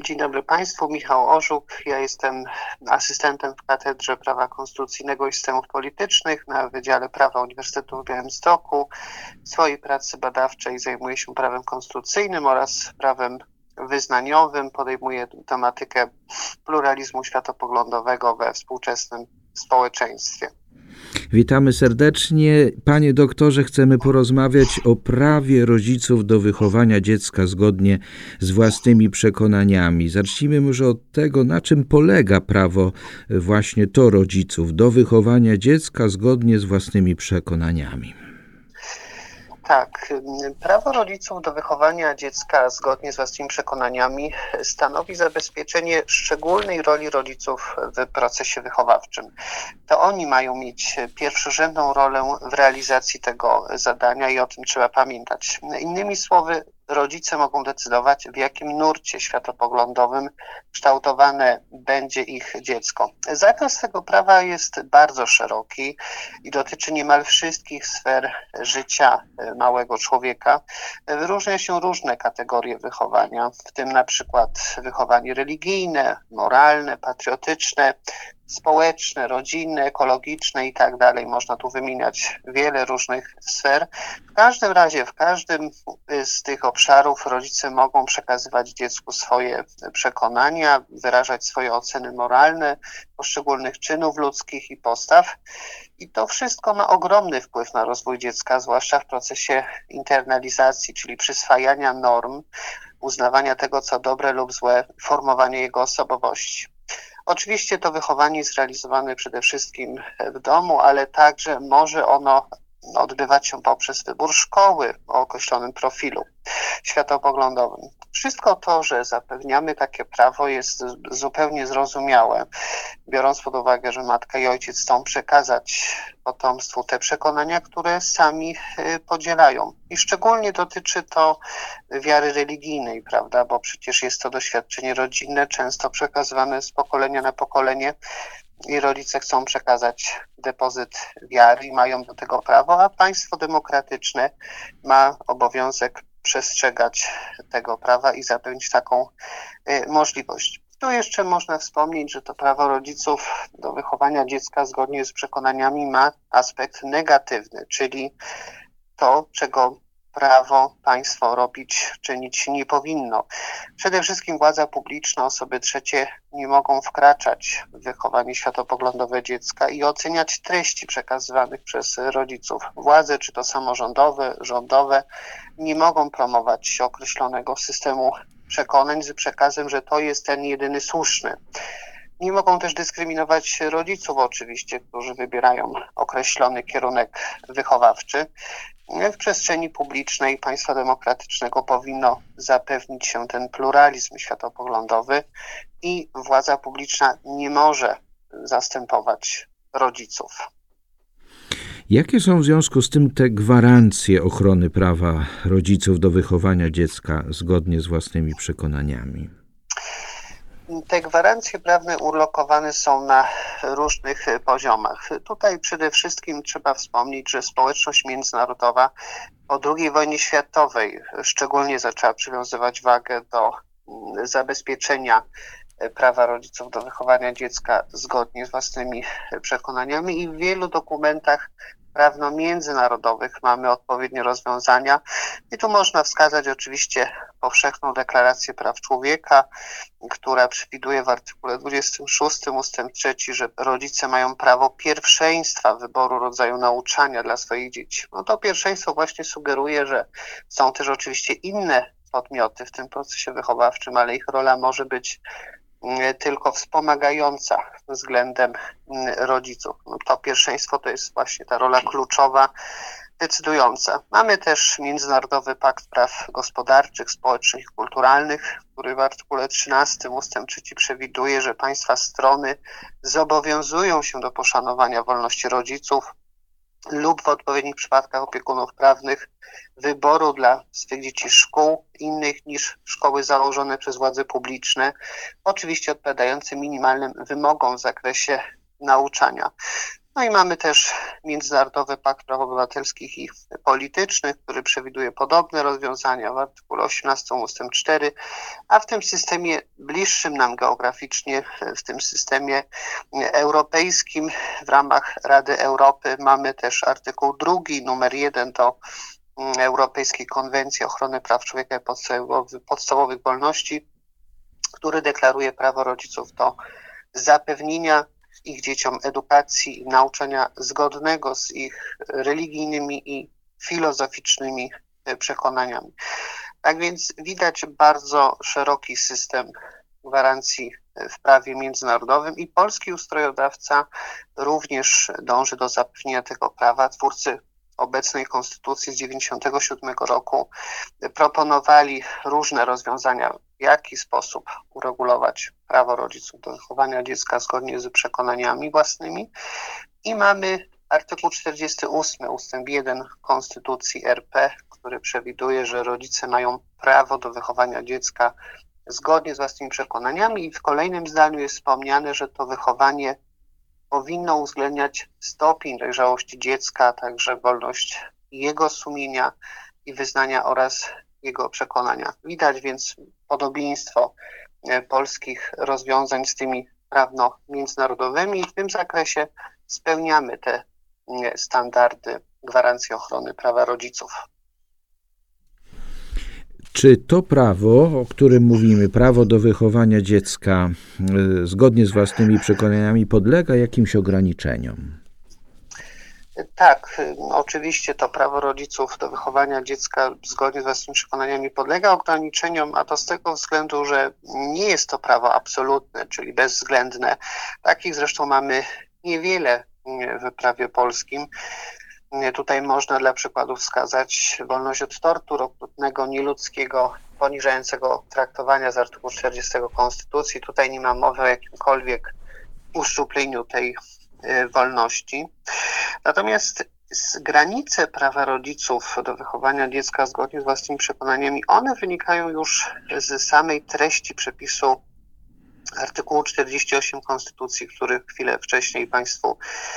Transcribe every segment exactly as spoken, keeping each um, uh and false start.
Dzień dobry Państwu, Michał Orzuk. Ja jestem asystentem w Katedrze Prawa Konstytucyjnego i Systemów Politycznych na Wydziale Prawa Uniwersytetu w Białymstoku. W swojej pracy badawczej zajmuję się prawem konstytucyjnym oraz prawem wyznaniowym. Podejmuję tematykę pluralizmu światopoglądowego we współczesnym społeczeństwie. Witamy serdecznie. Panie doktorze, chcemy porozmawiać o prawie rodziców do wychowania dziecka zgodnie z własnymi przekonaniami. Zacznijmy może od tego, na czym polega prawo właśnie to rodziców do wychowania dziecka zgodnie z własnymi przekonaniami. Tak, prawo rodziców do wychowania dziecka zgodnie z własnymi przekonaniami stanowi zabezpieczenie szczególnej roli rodziców w procesie wychowawczym. To oni mają mieć pierwszorzędną rolę w realizacji tego zadania i o tym trzeba pamiętać. Innymi słowy, rodzice mogą decydować, w jakim nurcie światopoglądowym kształtowane będzie ich dziecko. Zakres tego prawa jest bardzo szeroki i dotyczy niemal wszystkich sfer życia małego człowieka. Wyróżnia się różne kategorie wychowania, w tym na przykład wychowanie religijne, moralne, patriotyczne, społeczne, rodzinne, ekologiczne i tak dalej. Można tu wymieniać wiele różnych sfer. W każdym razie, w każdym z tych obszarów rodzice mogą przekazywać dziecku swoje przekonania, wyrażać swoje oceny moralne poszczególnych czynów ludzkich i postaw. I to wszystko ma ogromny wpływ na rozwój dziecka, zwłaszcza w procesie internalizacji, czyli przyswajania norm, uznawania tego, co dobre lub złe, formowania jego osobowości. Oczywiście to wychowanie jest realizowane przede wszystkim w domu, ale także może ono odbywać się poprzez wybór szkoły o określonym profilu światopoglądowym. Wszystko to, że zapewniamy takie prawo, jest zupełnie zrozumiałe, biorąc pod uwagę, że matka i ojciec chcą przekazać potomstwu te przekonania, które sami podzielają. I szczególnie dotyczy to wiary religijnej, prawda, bo przecież jest to doświadczenie rodzinne, często przekazywane z pokolenia na pokolenie i rodzice chcą przekazać depozyt wiary i mają do tego prawo, a państwo demokratyczne ma obowiązek przestrzegać tego prawa i zapewnić taką y, możliwość. Tu jeszcze można wspomnieć, że to prawo rodziców do wychowania dziecka zgodnie z przekonaniami ma aspekt negatywny, czyli to, czego prawo, państwo robić, czynić nie powinno. Przede wszystkim władza publiczna, osoby trzecie nie mogą wkraczać w wychowanie światopoglądowe dziecka i oceniać treści przekazywanych przez rodziców. Władze, czy to samorządowe, rządowe, nie mogą promować określonego systemu przekonań z przekazem, że to jest ten jedyny słuszny. Nie mogą też dyskryminować rodziców oczywiście, którzy wybierają określony kierunek wychowawczy. W przestrzeni publicznej państwa demokratycznego powinno zapewnić się ten pluralizm światopoglądowy i władza publiczna nie może zastępować rodziców. Jakie są w związku z tym te gwarancje ochrony prawa rodziców do wychowania dziecka zgodnie z własnymi przekonaniami? Te gwarancje prawne ulokowane są na różnych poziomach. Tutaj przede wszystkim trzeba wspomnieć, że społeczność międzynarodowa po drugiej wojnie światowej szczególnie zaczęła przywiązywać wagę do zabezpieczenia prawa rodziców do wychowania dziecka zgodnie z własnymi przekonaniami i w wielu dokumentach prawno-międzynarodowych mamy odpowiednie rozwiązania. I tu można wskazać oczywiście Powszechną Deklarację Praw Człowieka, która przewiduje w artykule dwudziestym szóstym ustęp trzeci, że rodzice mają prawo pierwszeństwa wyboru rodzaju nauczania dla swoich dzieci. No to pierwszeństwo właśnie sugeruje, że są też oczywiście inne podmioty w tym procesie wychowawczym, ale ich rola może być tylko wspomagająca względem rodziców. No to pierwszeństwo to jest właśnie ta rola kluczowa, decydująca. Mamy też Międzynarodowy Pakt Praw Gospodarczych, Społecznych i Kulturalnych, który w artykule trzynastym ustęp trzeci przewiduje, że państwa strony zobowiązują się do poszanowania wolności rodziców lub w odpowiednich przypadkach opiekunów prawnych wyboru dla swych dzieci szkół innych niż szkoły założone przez władze publiczne, oczywiście odpowiadające minimalnym wymogom w zakresie nauczania. No i mamy też Międzynarodowy Pakt Praw Obywatelskich i Politycznych, który przewiduje podobne rozwiązania w artykule osiemnastym ustęp cztery, a w tym systemie bliższym nam geograficznie, w tym systemie europejskim w ramach Rady Europy mamy też artykuł drugi, numer jeden do Europejskiej Konwencji Ochrony Praw Człowieka i podstawowych, podstawowych wolności, który deklaruje prawo rodziców do zapewnienia ich dzieciom edukacji i nauczania zgodnego z ich religijnymi i filozoficznymi przekonaniami. Tak więc widać bardzo szeroki system gwarancji w prawie międzynarodowym i polski ustrojodawca również dąży do zapewnienia tego prawa. Twórcy obecnej konstytucji z dziewięćdziesiątego siódmego roku proponowali różne rozwiązania, w jaki sposób uregulować prawo rodziców do wychowania dziecka zgodnie z przekonaniami własnymi. I mamy artykuł czterdziesty ósmy ustęp jeden Konstytucji R P, który przewiduje, że rodzice mają prawo do wychowania dziecka zgodnie z własnymi przekonaniami i w kolejnym zdaniu jest wspomniane, że to wychowanie powinno uwzględniać stopień dojrzałości dziecka, a także wolność jego sumienia i wyznania oraz jego przekonania. Widać więc podobieństwo polskich rozwiązań z tymi prawno-międzynarodowymi i w tym zakresie spełniamy te standardy gwarancji ochrony prawa rodziców. Czy to prawo, o którym mówimy, prawo do wychowania dziecka y, zgodnie z własnymi przekonaniami, podlega jakimś ograniczeniom? Tak, oczywiście to prawo rodziców do wychowania dziecka zgodnie z własnymi przekonaniami podlega ograniczeniom, a to z tego względu, że nie jest to prawo absolutne, czyli bezwzględne. Takich zresztą mamy niewiele w prawie polskim. Tutaj można dla przykładu wskazać wolność od tortur, okrutnego, nieludzkiego, poniżającego traktowania z artykułu czterdziestego Konstytucji. Tutaj nie ma mowy o jakimkolwiek uszczupleniu tej wolności. Natomiast granice prawa rodziców do wychowania dziecka zgodnie z własnymi przekonaniami, one wynikają już z samej treści przepisu artykułu czterdziestego ósmego Konstytucji, który chwilę wcześniej Państwu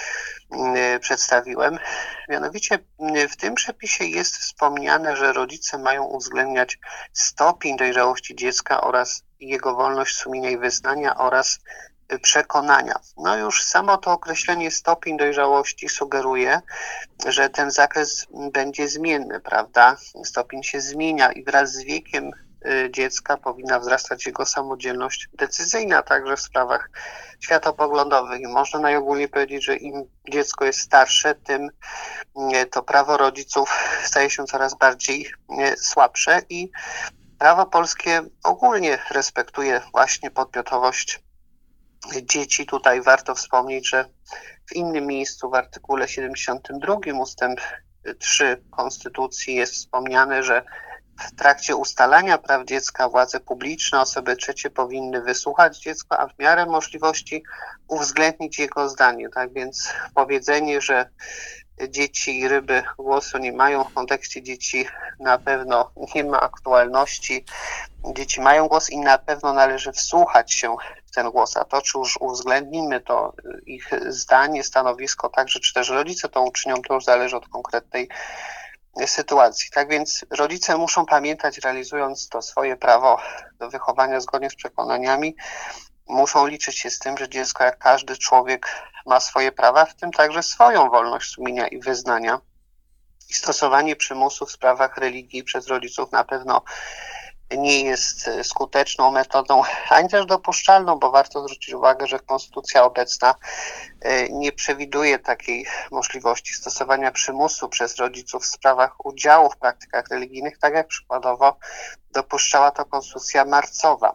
przedstawiłem. Mianowicie w tym przepisie jest wspomniane, że rodzice mają uwzględniać stopień dojrzałości dziecka oraz jego wolność sumienia i wyznania oraz przekonania. No już samo to określenie stopień dojrzałości sugeruje, że ten zakres będzie zmienny, prawda? Stopień się zmienia i wraz z wiekiem dziecka powinna wzrastać jego samodzielność decyzyjna, także w sprawach światopoglądowych. I można najogólniej powiedzieć, że im dziecko jest starsze, tym to prawo rodziców staje się coraz bardziej słabsze i prawo polskie ogólnie respektuje właśnie podmiotowość dzieci. Tutaj warto wspomnieć, że w innym miejscu w artykule siedemdziesiątym drugim ustęp trzy Konstytucji jest wspomniane, że w trakcie ustalania praw dziecka władze publiczne, osoby trzecie powinny wysłuchać dziecka, a w miarę możliwości uwzględnić jego zdanie. Tak więc powiedzenie, że dzieci i ryby głosu nie mają, w kontekście dzieci na pewno nie ma aktualności. Dzieci mają głos i na pewno należy wsłuchać się w ten głos, a to czy już uwzględnimy to ich zdanie, stanowisko, także czy też rodzice to uczynią, to już zależy od konkretnej sytuacji. Tak więc rodzice muszą pamiętać, realizując to swoje prawo do wychowania zgodnie z przekonaniami, muszą liczyć się z tym, że dziecko, jak każdy człowiek, ma swoje prawa, w tym także swoją wolność sumienia i wyznania. I stosowanie przymusu w sprawach religii przez rodziców na pewno nie jest skuteczną metodą, ani też dopuszczalną, bo warto zwrócić uwagę, że konstytucja obecna nie przewiduje takiej możliwości stosowania przymusu przez rodziców w sprawach udziału w praktykach religijnych, tak jak przykładowo dopuszczała to konstytucja marcowa.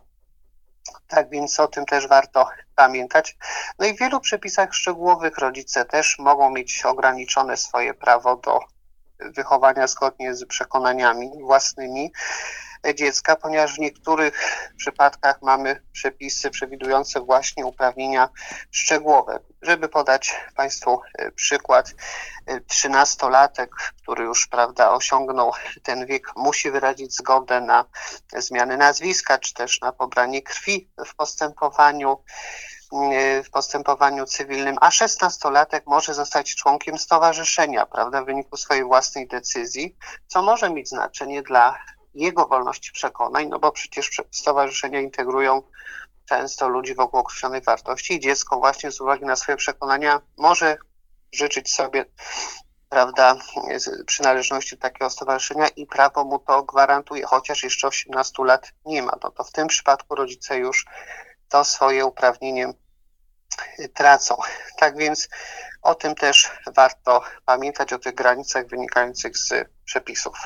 Tak więc o tym też warto pamiętać. No i w wielu przepisach szczegółowych rodzice też mogą mieć ograniczone swoje prawo do wychowania zgodnie z przekonaniami własnymi dziecka, ponieważ w niektórych przypadkach mamy przepisy przewidujące właśnie uprawnienia szczegółowe. Żeby podać Państwu przykład, trzynastolatek, który już, prawda, osiągnął ten wiek, musi wyrazić zgodę na zmianę nazwiska, czy też na pobranie krwi w postępowaniu. w postępowaniu cywilnym, a szesnastolatek może zostać członkiem stowarzyszenia, prawda, w wyniku swojej własnej decyzji, co może mieć znaczenie dla jego wolności przekonań, no bo przecież stowarzyszenia integrują często ludzi wokół określonej wartości i dziecko właśnie z uwagi na swoje przekonania może życzyć sobie, prawda, przynależności do takiego stowarzyszenia i prawo mu to gwarantuje, chociaż jeszcze osiemnastu lat nie ma. No to w tym przypadku rodzice już to swoje uprawnienie tracą. Tak więc o tym też warto pamiętać, o tych granicach wynikających z przepisów.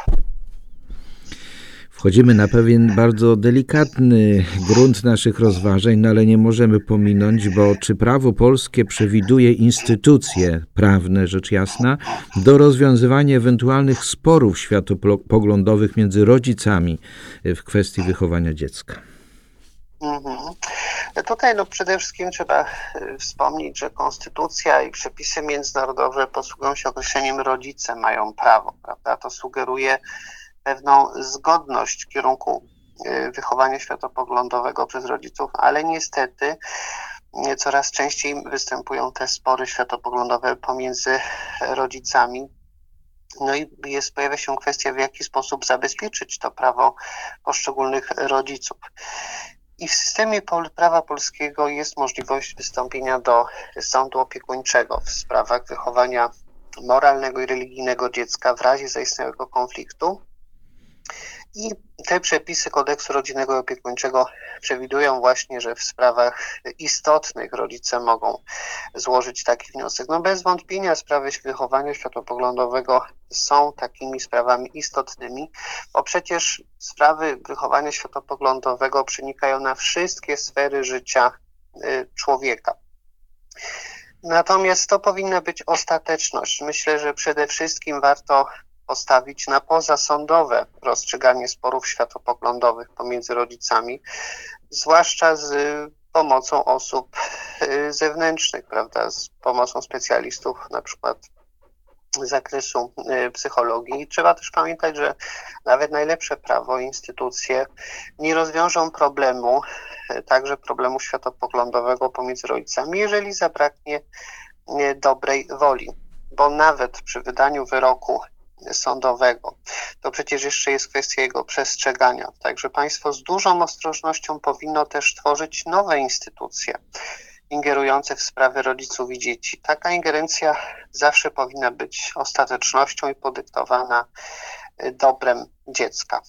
Wchodzimy na pewien bardzo delikatny grunt naszych rozważań, no ale nie możemy pominąć, bo czy prawo polskie przewiduje instytucje prawne, rzecz jasna, do rozwiązywania ewentualnych sporów światopoglądowych między rodzicami w kwestii wychowania dziecka? Mhm. Tutaj no przede wszystkim trzeba wspomnieć, że konstytucja i przepisy międzynarodowe posługują się określeniem rodzice mają prawo, prawda? To sugeruje pewną zgodność w kierunku wychowania światopoglądowego przez rodziców, ale niestety coraz częściej występują te spory światopoglądowe pomiędzy rodzicami. No i jest, pojawia się kwestia, w jaki sposób zabezpieczyć to prawo poszczególnych rodziców. I w systemie prawa polskiego jest możliwość wystąpienia do sądu opiekuńczego w sprawach wychowania moralnego i religijnego dziecka w razie zaistniałego konfliktu. I te przepisy kodeksu rodzinnego i opiekuńczego przewidują właśnie, że w sprawach istotnych rodzice mogą złożyć taki wniosek. No bez wątpienia sprawy wychowania światopoglądowego są takimi sprawami istotnymi, bo przecież sprawy wychowania światopoglądowego przenikają na wszystkie sfery życia człowieka. Natomiast to powinna być ostateczność. Myślę, że przede wszystkim warto postawić na pozasądowe rozstrzyganie sporów światopoglądowych pomiędzy rodzicami, zwłaszcza z pomocą osób zewnętrznych, prawda, z pomocą specjalistów, na przykład z zakresu psychologii. Trzeba też pamiętać, że nawet najlepsze prawo, instytucje nie rozwiążą problemu, także problemu światopoglądowego pomiędzy rodzicami, jeżeli zabraknie dobrej woli, bo nawet przy wydaniu wyroku sądowego, to przecież jeszcze jest kwestia jego przestrzegania. Także państwo z dużą ostrożnością powinno też tworzyć nowe instytucje ingerujące w sprawy rodziców i dzieci. Taka ingerencja zawsze powinna być ostatecznością i podyktowana dobrem dziecka.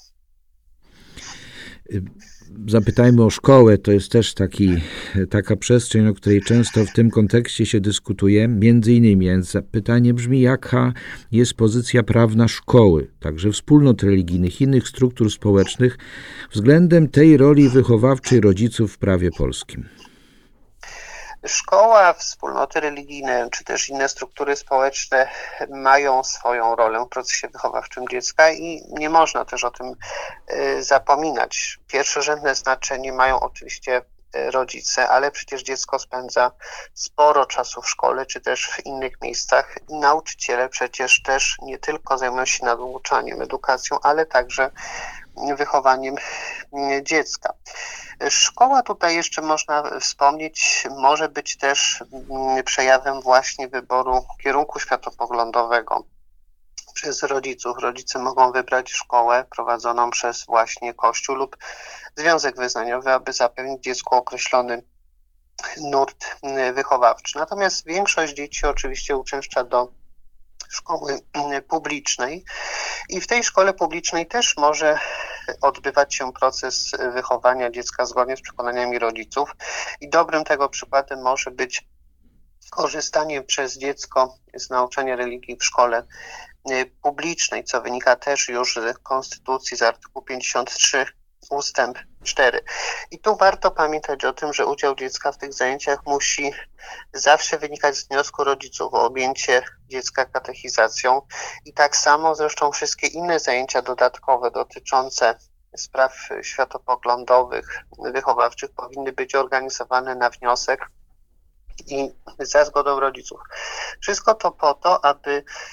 Zapytajmy o szkołę, to jest też taki, taka przestrzeń, o której często w tym kontekście się dyskutuje, między innymi, więc pytanie brzmi, jaka jest pozycja prawna szkoły, także wspólnot religijnych, innych struktur społecznych względem tej roli wychowawczej rodziców w prawie polskim? Szkoła, wspólnoty religijne, czy też inne struktury społeczne mają swoją rolę w procesie wychowawczym dziecka i nie można też o tym zapominać. Pierwszorzędne znaczenie mają oczywiście rodzice, ale przecież dziecko spędza sporo czasu w szkole, czy też w innych miejscach i nauczyciele przecież też nie tylko zajmują się nauczaniem, edukacją, ale także wychowaniem dziecka. Szkoła, tutaj jeszcze można wspomnieć, może być też przejawem właśnie wyboru kierunku światopoglądowego przez rodziców. Rodzice mogą wybrać szkołę prowadzoną przez właśnie Kościół lub związek wyznaniowy, aby zapewnić dziecku określony nurt wychowawczy. Natomiast większość dzieci oczywiście uczęszcza do szkoły publicznej i w tej szkole publicznej też może odbywać się proces wychowania dziecka zgodnie z przekonaniami rodziców i dobrym tego przykładem może być korzystanie przez dziecko z nauczania religii w szkole publicznej, co wynika też już z Konstytucji, z artykułu pięćdziesiąt trzy ustęp cztery. I tu warto pamiętać o tym, że udział dziecka w tych zajęciach musi zawsze wynikać z wniosku rodziców o objęcie dziecka katechizacją i tak samo zresztą wszystkie inne zajęcia dodatkowe dotyczące spraw światopoglądowych, wychowawczych powinny być organizowane na wniosek i za zgodą rodziców. Wszystko to po to, aby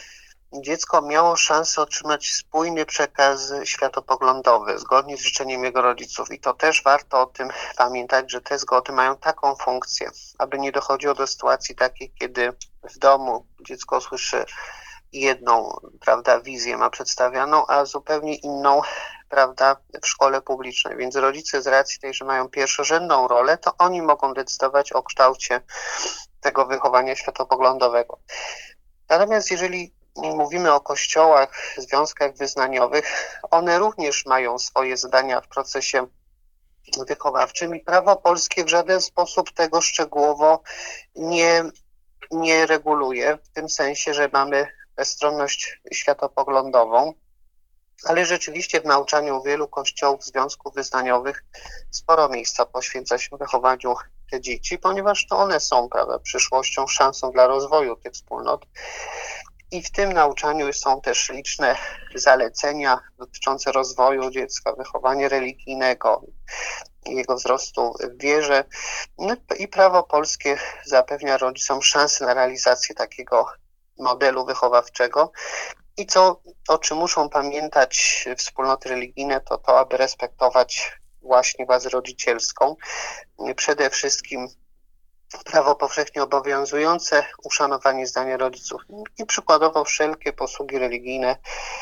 dziecko miało szansę otrzymać spójny przekaz światopoglądowy, zgodnie z życzeniem jego rodziców. I to też warto o tym pamiętać, że te zgody mają taką funkcję, aby nie dochodziło do sytuacji takiej, kiedy w domu dziecko słyszy jedną, prawda, wizję ma przedstawioną, a zupełnie inną, prawda, w szkole publicznej. Więc rodzice z racji tej, że mają pierwszorzędną rolę, to oni mogą decydować o kształcie tego wychowania światopoglądowego. Natomiast jeżeli mówimy o kościołach, związkach wyznaniowych, one również mają swoje zadania w procesie wychowawczym i prawo polskie w żaden sposób tego szczegółowo nie, nie reguluje, w tym sensie, że mamy bezstronność światopoglądową, ale rzeczywiście w nauczaniu wielu kościołów, związków wyznaniowych sporo miejsca poświęca się wychowaniu dzieci, ponieważ to one są, prawda, przyszłością, szansą dla rozwoju tych wspólnot. I w tym nauczaniu są też liczne zalecenia dotyczące rozwoju dziecka, wychowania religijnego, jego wzrostu w wierze. No i prawo polskie zapewnia rodzicom szansę na realizację takiego modelu wychowawczego. I co, o czym muszą pamiętać wspólnoty religijne, to to, aby respektować właśnie władzę rodzicielską. Przede wszystkim prawo powszechnie obowiązujące, uszanowanie zdania rodziców i przykładowo wszelkie posługi religijne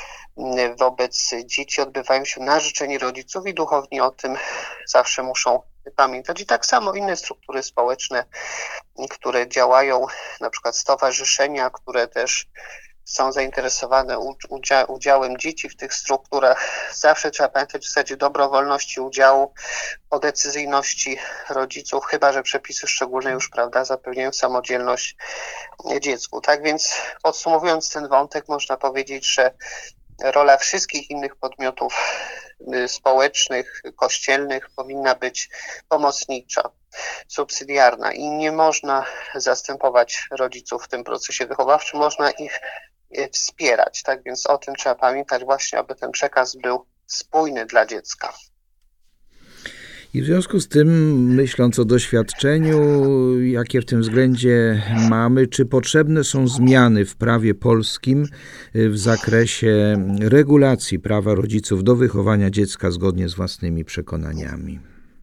wobec dzieci odbywają się na życzenie rodziców i duchowni o tym zawsze muszą pamiętać. I tak samo inne struktury społeczne, które działają, na przykład stowarzyszenia, które też są zainteresowane udzia- udziałem dzieci w tych strukturach. Zawsze trzeba pamiętać w zasadzie dobrowolności udziału, o decyzyjności rodziców, chyba że przepisy szczególne już, prawda, zapewniają samodzielność dziecku. Tak więc podsumowując ten wątek, można powiedzieć, że rola wszystkich innych podmiotów społecznych, kościelnych powinna być pomocnicza, subsydiarna i nie można zastępować rodziców w tym procesie wychowawczym, można ich wspierać. Tak więc o tym trzeba pamiętać właśnie, aby ten przekaz był spójny dla dziecka. I w związku z tym, myśląc o doświadczeniu, jakie w tym względzie mamy, czy potrzebne są zmiany w prawie polskim w zakresie regulacji prawa rodziców do wychowania dziecka zgodnie z własnymi przekonaniami?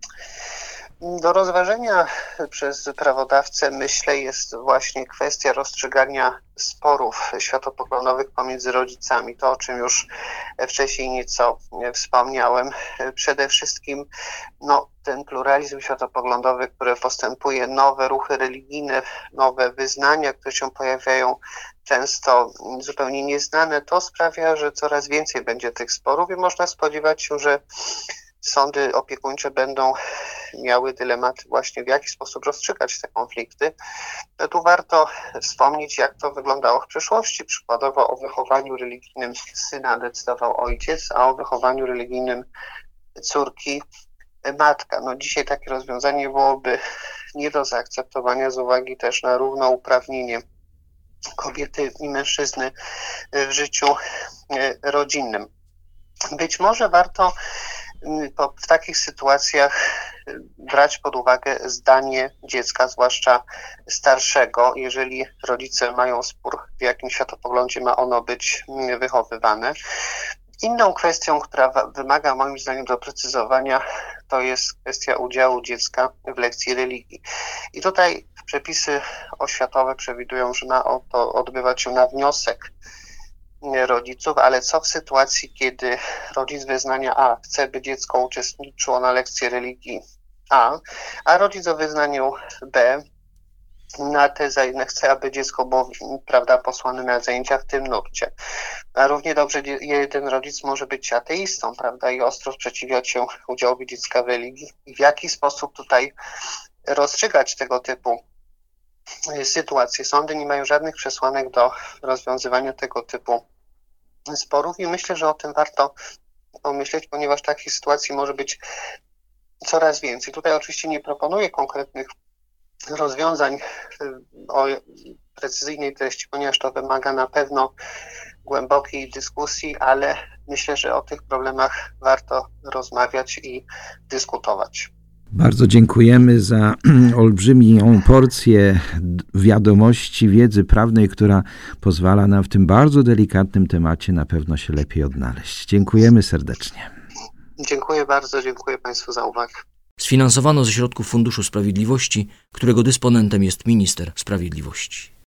Do rozważenia przez prawodawcę, myślę, jest właśnie kwestia rozstrzygania sporów światopoglądowych pomiędzy rodzicami. To, o czym już wcześniej nieco wspomniałem. Przede wszystkim no, ten pluralizm światopoglądowy, który postępuje, nowe ruchy religijne, nowe wyznania, które się pojawiają, często zupełnie nieznane, to sprawia, że coraz więcej będzie tych sporów i można spodziewać się, że sądy opiekuńcze będą miały dylematy właśnie, w jaki sposób rozstrzygać te konflikty. To tu warto wspomnieć, jak to wyglądało w przeszłości. Przykładowo o wychowaniu religijnym syna decydował ojciec, a o wychowaniu religijnym córki matka. No dzisiaj takie rozwiązanie byłoby nie do zaakceptowania z uwagi też na równouprawnienie kobiety i mężczyzny w życiu rodzinnym. Być może warto w takich sytuacjach brać pod uwagę zdanie dziecka, zwłaszcza starszego, jeżeli rodzice mają spór, w jakim światopoglądzie ma ono być wychowywane. Inną kwestią, która wymaga moim zdaniem doprecyzowania, to jest kwestia udziału dziecka w lekcji religii. I tutaj przepisy oświatowe przewidują, że ma to odbywać się na wniosek rodziców, ale co w sytuacji, kiedy rodzic wyznania A chce, by dziecko uczestniczyło na lekcji religii A, a rodzic o wyznaniu B na tezę chce, aby dziecko było, prawda, posłane na zajęcia w tym nurcie. A równie dobrze jeden rodzic może być ateistą, prawda, i ostro sprzeciwiać się udziałowi dziecka w religii. I w jaki sposób tutaj rozstrzygać tego typu sytuacje? Sądy nie mają żadnych przesłanek do rozwiązywania tego typu sporów i myślę, że o tym warto pomyśleć, ponieważ takich sytuacji może być coraz więcej. Tutaj oczywiście nie proponuję konkretnych rozwiązań o precyzyjnej treści, ponieważ to wymaga na pewno głębokiej dyskusji, ale myślę, że o tych problemach warto rozmawiać i dyskutować. Bardzo dziękujemy za olbrzymią porcję wiadomości, wiedzy prawnej, która pozwala nam w tym bardzo delikatnym temacie na pewno się lepiej odnaleźć. Dziękujemy serdecznie. Dziękuję bardzo, dziękuję Państwu za uwagę. Sfinansowano ze środków Funduszu Sprawiedliwości, którego dysponentem jest minister sprawiedliwości.